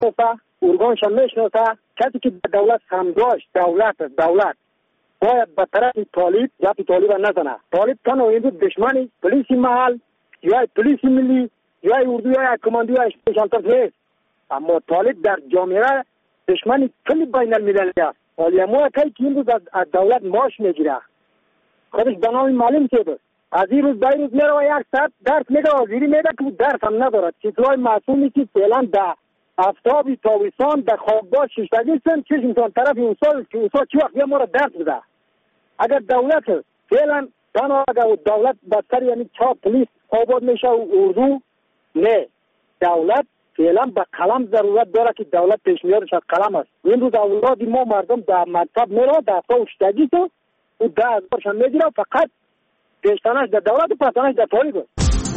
ارگانش میشناسه. کسی که به دولت همداشت دولت باید به طرف طالب نزنه. طالب تنها این دشمن پلیس محل یا پلیس ملی یا اردو یا کماندو یا اسپیشال نیست، اما طالب در جامعه دشمن کل بین المللی است. ولی ما که این روز از دولت معاش میگیره خودش به نام معلم شده، از این روز به این روز میره و یک ساعت درس میده، وزیری میده که درس هم ندارد. چیزهای معصومی که فعلا در آفتاب تابستان در خوابگاه شیشتگی سن چشمتان طرف اون سال چی وقت ما را درس بده. اگر دولت فعلا تنها اگر دولت بدتر یعنی چا پلیس آباد میشه و اردو نه، دولت فعلا به قلم ضرورت داره که دولت پیشنهادش از قلم است. این روز اولاد ما مردم در مکتب میره در تا شتگی تو و 10,000 شان میگیره، فقط پیشتنش در دولت و پسنش در طالب است.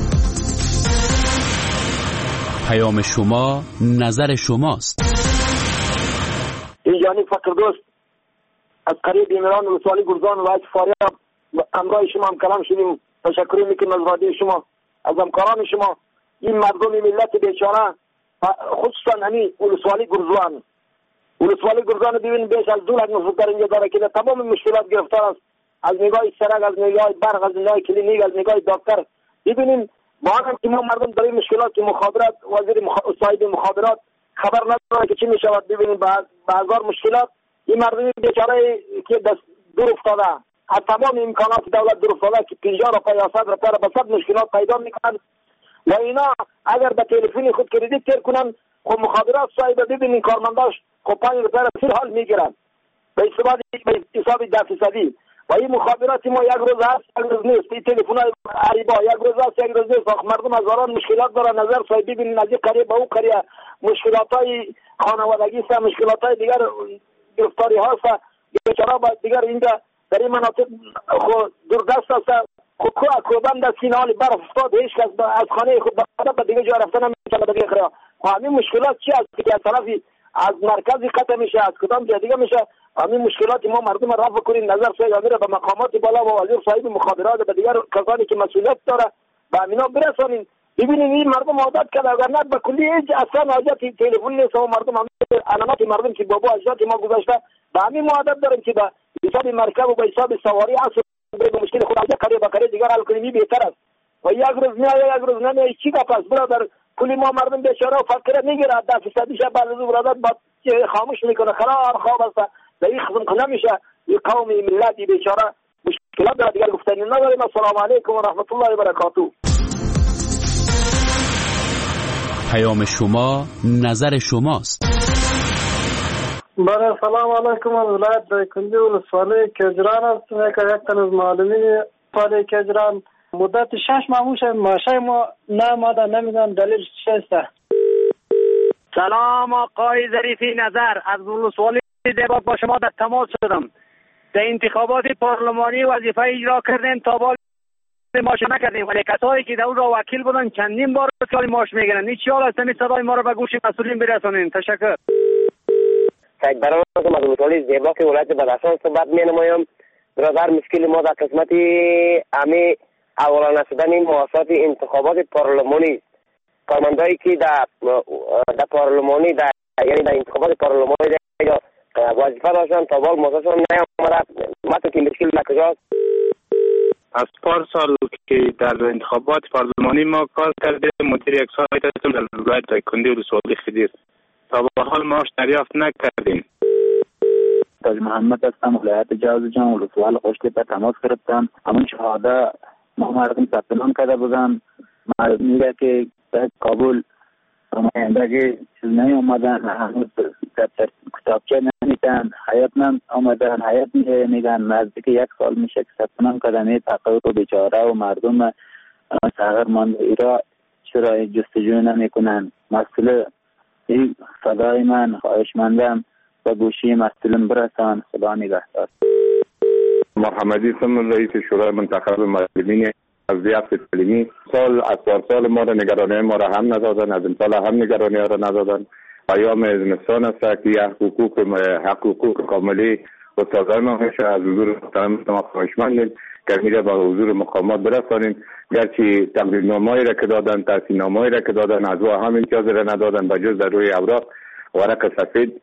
پیام شما نظر شماست. اینجانی فکر دوست از قریب ایمران ولسوالی گرزان و فاریاب همراه شما هم کلام شدیم. تشکر میکنم از رادیو شما، از همکاران شما. این مردم ملت بیچاره خصوصا همین ولسوالی گرزان ببینید بیش از 2 لک نفر اینجا داره که تمام مشکلات گرفتار است، از نگاه سرک، از نگاه برق، از نگاه کلینیک، از نگاه دکتر. ببینیم با هم که ما مردم داره مشکلات که مخابرات وزیر صاحب مخابرات خبر نداره که چی میشود. ببینیم بازار مشکلات این مردم بیچاره که دور افتاده از تمام امکانات دولت دور افتاده که 50 روپیه یا 100 روپیه به صد مشکلات پیدا میکنن و اینا اگر به تلفن خود کردیت تیر کنن خب مخابرات صاحب ببینین کارمنداش خب 5 روپیه فی حال میگیرن به حساب 10%. و این مخابرات ما یک روز هست یک روز نیست. این تلفن های عریبا یک روز هست یک روز نیست. مردم هزاران مشکلات دارن. نظر صاحب ببینین از این قریه به اون قریه مشکلات های خانوادگی است، مشکلات های دیگر گرفتاری هاست. بیچاره با دیگر اینجا در این مناطق دوردست است. کوبند در سینه حال برف افتاد، هیچ کس از خانه خود به دیگه جا رفتن نمیتونه. دیگه خیلی همین مشکلات چی است که از طرفی از مرکزی قطع میشه، از کدام جای دیگه میشه. همین مشکلات ما مردم را رفع کنیم. نظر صاحب میره به مقامات بالا و وزیر صاحب مخابرات به دیگر کسانی که مسئولیت داره به اینا برسونین. ببینید این مردم عادت کرده، اگر نه به کلی هیچ اصلا حاجت تلفن نیست و مردم هم علامات مردم که بابا اجداد ما گذاشته به همین عادت دارن که به حساب مرکب و به حساب سواری اصلا به مشکل خود از کاری با کاری دیگر حل کنیم بهتر است. و یک روز میاد یک روز نمیاد چی گپ است برادر؟ کلی ما مردم بیچاره و فقیر میگیره 10% شب بعد از برادر با خاموش میکنه خراب خواب است. در این خدمت کنه میشه این قوم ملتی بیچاره مشکلات داره دیگر گفتنی نداریم. السلام علیکم و رحمت الله و برکاته. پیام شما نظر شماست. بله سلام علیکم. از ولایت دایکنډي ولسوالۍ کجران هستم. یک تن از معلمین ولسوالی کجران مدت 6 ماه میشه ماشه ما نمیده نمیدونم دلیل چی است. سلام آقای ظریفی نظر از ولسوالی دیباک با شما در تماس شدم. در انتخابات پارلمانی وظیفه اجرا کردیم تا بال ماش نکردیم، ولی کسایی که در اون را وکیل بودن چندین بار سال ماش میگیرن. این چی حال است؟ این صدای ما را به گوش مسئولین برسانین. تشکر. سید برام از ولسوالی دیباک ولایت بدخشان صحبت می‌نمایم. برادر مشکل ما در قسمت امی اولا نشدن مواسسات انتخابات پارلمانی کارمندایی که در پارلمانی یعنی در انتخابات پارلمانی یا وظیفه داشتن تا بال مواسسشون نیامده. مثلا که مشکل کجاست؟ از پارسال که در انتخابات پارلمانی ما کار کردیم، مدیر یک سایت هستم در ولایت دایکنډي ولسوالی خدیر. تا به حال معاش دریافت نکردیم. تاج محمد هستم، ولایت جوزجان ولسوالی خوشتیپه تماس گرفتم. همون شهاده ما مردم ثبت نام کرده بودن. میگه که در کابل نمایندگی چیز نیومدن، هنوز دفتر کتابچه نمیدن، حیات آمدن، حیات میگن نزدیک 1 سال میشه که ثبت نام کردن. این تقاضا و بیچاره و مردم صغیر مانده ایرا چرا جستجو نمیکنن؟ مسئله این صدای من خواهشمندم و گوشی مسئولین برسان. خدا نگهدار. محمدی سم رئیس شورای منتخب معلمین از ضیافت تعلیمی. سال از پارسال ما را نگرانی ما را هم ندادن، از امسال هم نگرانی را ندادن. پیام زمستان است که حقوق کاملی استادان ما میشه از حضور محترم ما خواهشمندیم که میره با حضور مقامات برسانیم. گرچه تقدیرنامه‌ای را که دادن، تحصیلنامه‌ای را که دادن، از او هم امتیاز را ندادن، بجز در روی اوراق ورق سفید.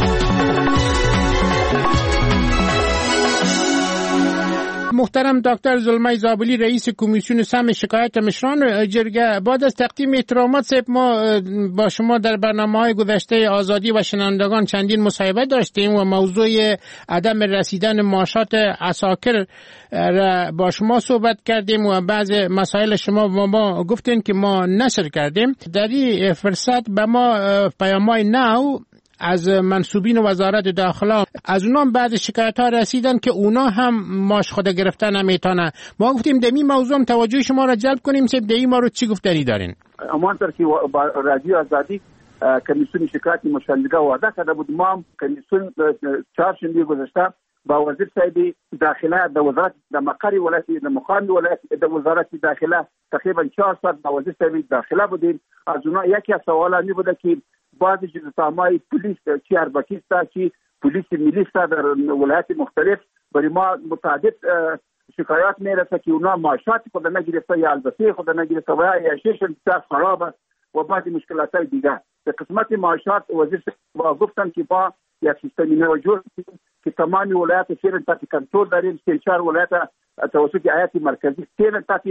محترم دکتر زلمه زابلی رئیس کمیسیون سهم شکایت مشران جرگه، بعد از تقدیم احترامات صاحب، ما با شما در برنامه‌های گذشته آزادی و شنوندگان چندین مصاحبه داشتیم و موضوع عدم رسیدن معاشات عساکر را با شما صحبت کردیم و بعض مسائل شما با ما گفتین که ما نشر کردیم. در این فرصت به ما پیام‌های نو از منصوبین وزارت داخله از اونام بعد شکایت ها رسیدن که اونا هم ماش خود گرفتن نمیتونه. ما گفتیم دمی موضوع هم توجه شما را جلب کنیم. سب دمی ما رو چی گفتنی دارین؟ همانطور که رادیو آزادی کمیسیون شکایت مشاندگاه وعده کرده بود، ما هم کمیسیون چهارشنبه گذشته با وزیر صاحب داخله د وزارت د مقر ولایت د مقام ولایت د وزارت داخله تقریبا 4 ساعت با وزیر صاحب داخله بودیم. از اونها یکی از سوالات می بوده که بعضی جزءامای پلیس چی اربکی است چی پلیس ملی است در ولایت مختلف برای ما متعدد شکایات میرسه که اونا معاشات خود نگرفته یا البته خود نگرفته و یا شیشن بسیار خرابه و بعضی مشکلات دیگه. در قسمت معاشات وزیر با گفتن که با یک سیستمی نو جور که تمام ولایت فعلا تحت کنترل داریم. 4 ولایت توسط ایالت مرکزی فعلا تحت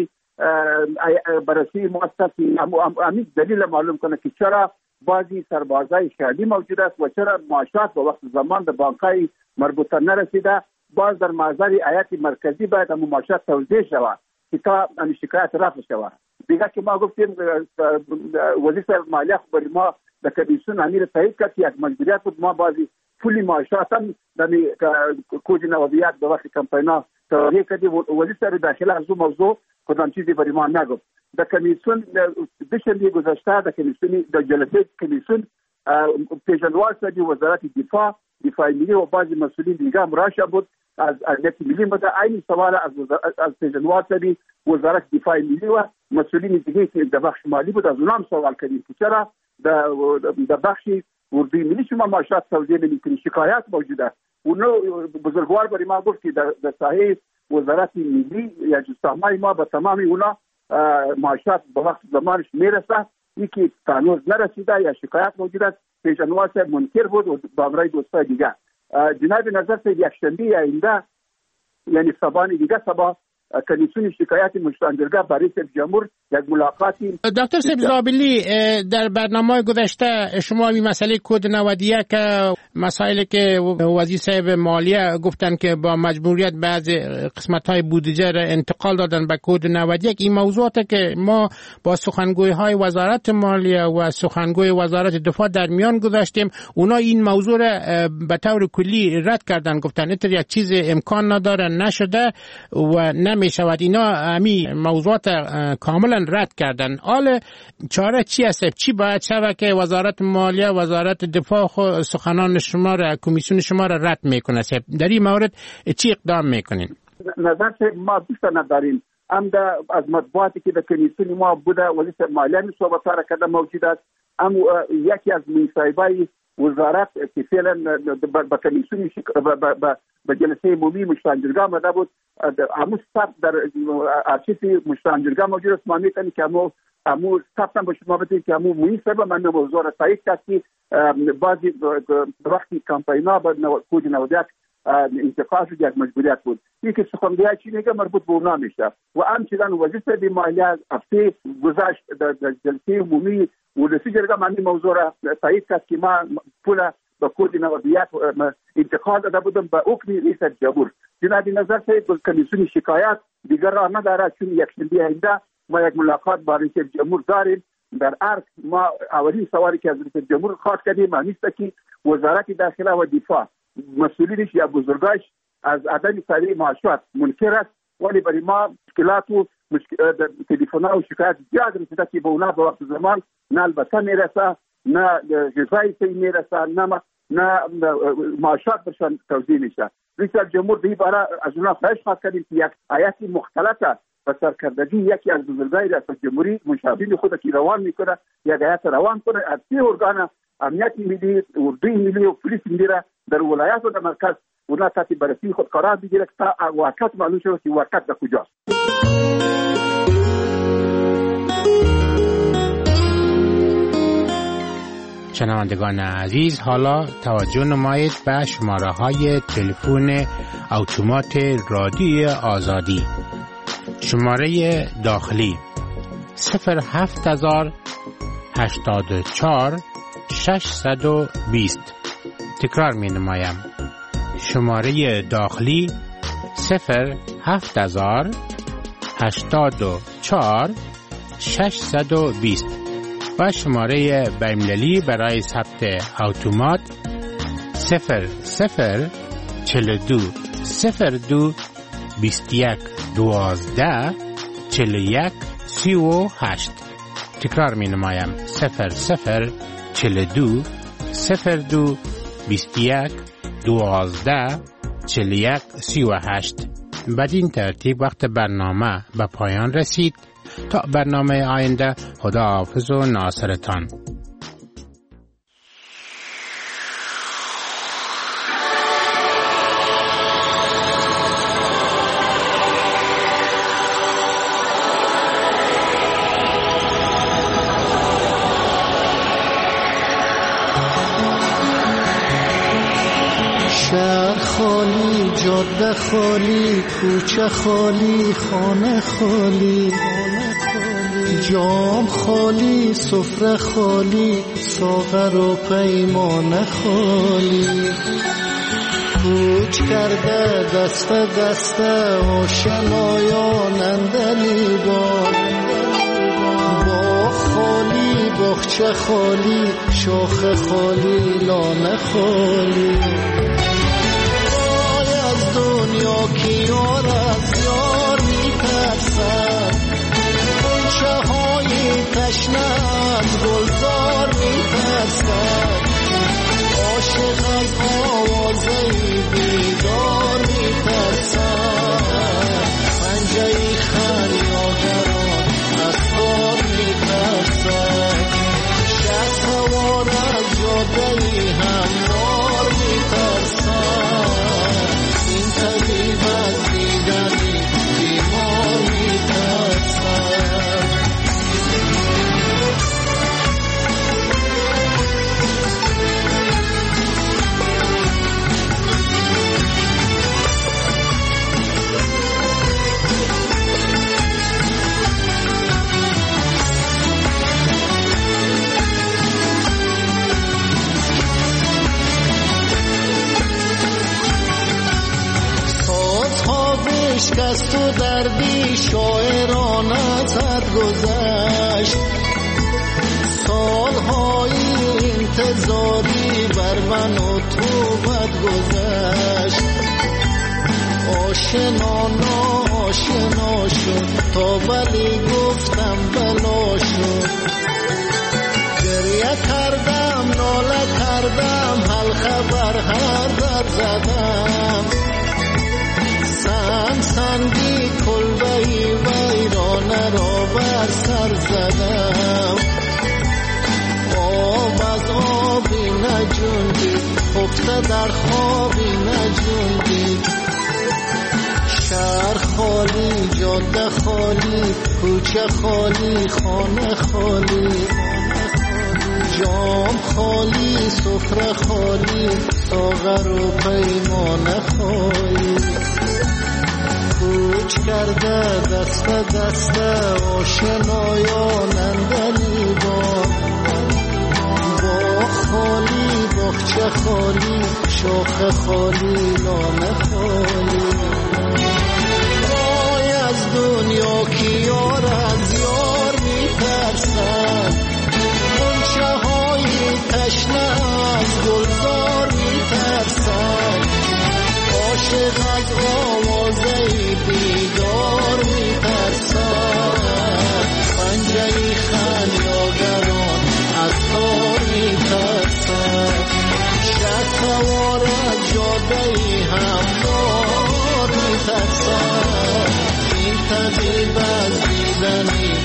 بررسی مؤسساتی. همین دلیل معلوم کنه که چرا بعضی سربازای شهری موجود است و چرا معاشات با وقت زمان به بانک‌های مربوطه نرسیده. باز در محضر ایالت مرکزی باید هم معاشات توزیع شود که تا این شکایت رفع شود. دیگه که ما گفتیم وزیر صاحب مالیه برای ما در کمیسیون امیر تایید کرد که یک مجبوریت بود ما بعضی پولی معاشات هم در کود نوبیات به وقت کمپینا توضیح کردیم. وزیر صاحب داخله از اون موضوع کدام چیزی برای ما نگفت. در کمیسیون دوشنبه گذشته در کمیسیون در جلسه کمیسیون پیشنهاد شد وزارت دفاع ملی و بعضی مسئولین دیگه مراجعه بود از امنیت ملی بود. این سوال از پیشنهاد شد وزارت دفاع ملی و مسئولین دیگه که در بخش مالی بود از اونها هم سوال کردیم که چرا در بخش اردوی ملی شما معاشات توزیع نمی‌کنید؟ شکایت موجوده. اونو بزرگوار برای ما گفت که در ساحه وزارت ملی یا جسامای ما به تمام اونا معاشات به وقت زمانش میرسه. یکی تانوز نرسیده یا شکایت موجود است. پیشنهاد صاحب منکر بود و با امرای دوستای دیگه جناب نظر صاحب یک شنبه آینده یعنی صبحانه دیگه صبح کمیسیون شکایت مشاورگاه با رئیس جمهور یک ملاقاتی. دکتر صاحب زابلی در برنامه گذشته شما این مسئله کد 91 که مسائلی که وزیر صاحب مالیه گفتن که با مجبوریت بعض قسمت‌های بودجه را انتقال دادن به کد 91، این موضوعات که ما با سخنگوی‌های وزارت مالیه و سخنگوی وزارت دفاع در میان گذاشتیم، اونا این موضوع را به طور کلی رد کردن، گفتن اینطور یک چیز امکان نداره، نشده و می شود. اینا همین موضوعات کاملا رد کردن. حال چاره چی است؟ چی باید شود که وزارت مالیه وزارت دفاع سخنان شما را کمیسیون شما را رد میکنه؟ در این مورد چی اقدام میکنین؟ نظر ما دوست نداریم. از مطبوعاتی که در کمیسیون ما بوده وزیر مالیه صحبت را کرده موجود است. یکی از مصاحبه‌های وزارت که فعلا با کمیسیون به جلسه عمومی مشاورگاه آمده بود، همون ثبت در آرشیو مشاورگاه موجود است. ما می‌کنیم که همون ثبت هم به شما بدهیم که همون مناسب من موضوع را تایید کرد که بعضی وقتی کمپینا با کود 91 انتقال شد یک مجبوریت بود. یکی سخنگوی چی میگه مربوط به اونا میشه و همچنان وزیر صاحب مالیه هفته گذشت در جلسه عمومی ولسی جرگه من این موضوع را تایید کرد که ما پول به کود 91 انتقال داده بودم به حکم رئیس جمهور. جناب نظر صاحب کمیسیون شکایت دیگر را نداره، چون یک شنبه آینده ما یک ملاقات با رئیس جمهور داریم. در ارگ ما اولین سوالی که از رئیس جمهور خواهد کردیم این است که وزارت داخله و دفاع مسئولینش یا بزرگاش از عدم تعیین معاشات منکر است، ولی برای ما مشکلات و تلفن‌ها و شکایت زیاد رسیده که به اونا به وقت زمان نه البته میرسه، نه غذای صحیح میرسه، نه معاشات برشان توزیع میشه. رئیس جمهور به این باره از اونا خواهش کردیم که یک آیت مختلطه و سرکردگی یکی از بزرگای ریاست جمهوری مشابه خود که روان میکنه یک آیت روان کنه از سه ارگان امنیت ملی، اردوی ملی و پلیس ملی را در ولایات و در مرکز اونا تحت بررسی خود قرار بگیره تا واقعیت معلوم شود که واقعیت در کجاست. شنوندگان عزیز، حالا توجه نمایید به شماره های تلفن اتومات رادیوی آزادی. شماره داخلی 07084 620. تکرار می نمایم. شماره داخلی 07084 620 و شماره بین‌المللی برای ثبت اتومات 0042 02 21 12 41 38. تکرار می نمایم. 0042 02 21 12 41 38. بدین ترتیب وقت برنامه به پایان رسید. تا برنامه آینده، خداحافظ و ناصرتان. شهر خالی، جاده خالی، کوچه خالی، خانه خالی، جام خالی، سفره خالی، ساغر و پیمانه خالی. کوچ کرده دست دسته آشنایان اندلی با خالی، باغچه خالی، شاخ خالی، لانه خالی. وای از دنیا که یار از یار میترسد، غنچه های تشنه از گلزار میترسد. عاشق از آوازه بیدار میترسد، پنجه خریادران از خار میترسد. شهر سوار از جاده هموار میترسد، این طبیب از دیدنی بیمار میترسد. شکست و دردی شاعرانه زد گذشت، سالهای انتظاری بر من و تو بد گذشت. آشنا ناآشنا شد تا ولی گفتم بلا شد. گریه کردم ناله کردم حلقه بر هر در زدم. سنگی کلبهی ویرانه را بر سر زدم. آب از آبی نجوندید، خفته در خوابی نجوندید. شهر خالی، جاده خالی، کوچه خالی، خانه خالی. جام خالی، سفره خالی، ساغر و پیمانه خالی. کوچ کرده دست دسته آشنایان اندلی با خالی، باغچه خالی، شاخ خالی، لانه خالی. وای از دنیا که یار از یار میترسد، غنچه های تشنه از گلزار میترسد. عاشق از آوازه بیدار میترسد، پنجه خریادران از تار میترسد. شب سوار از جاده هموار میترسد، این طبیب از دیدنی